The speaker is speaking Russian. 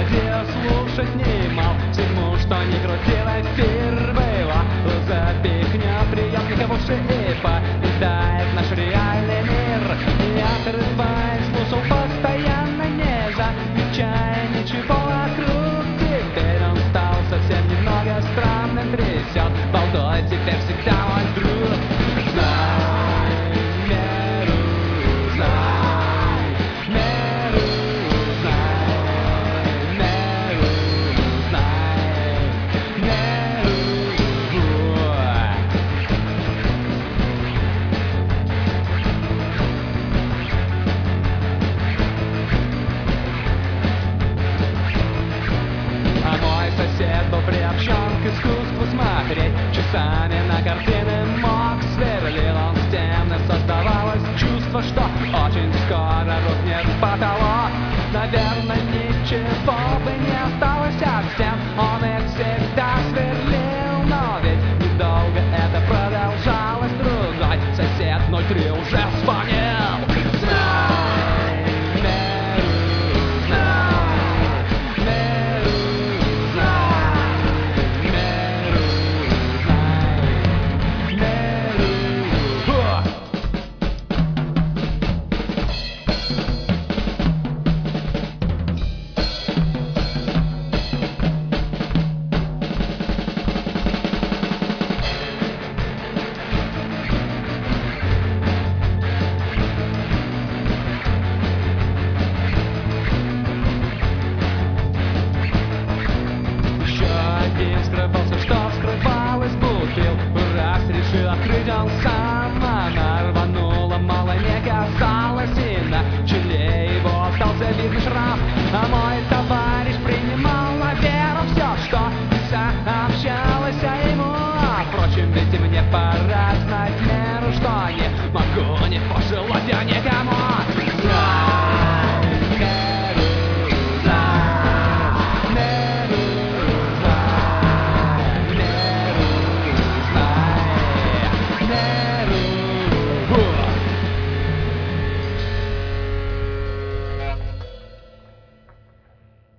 радио слушать не мал. Всему, что не крутил, эфир было. Запихнет приемник в уши и попитает наш реальный мир. Я отрываясь, слушал постоянно, не замечая ничего вокруг. Теперь он стал совсем немного странным, трясет балдой, теперь всегда мой друг. Знай, меру, знай, меру, знай, меру, знай, меру. А мой сосед был приобщен к искусству смотреть часами на картины, мог сверлил он стены. Создавалось чувство, что очень скоро рухнет потолок. Наверное, ничего бы не осталось от стен, он их всегда сверлил. Но ведь недолго это продолжалось. Другой сосед 03 уже звонил. Знай, меру, знай, меру, знай, меру, знай, меру. Еще один скрывался, что скрывалось, бутыл. Раз решил открыть он сам.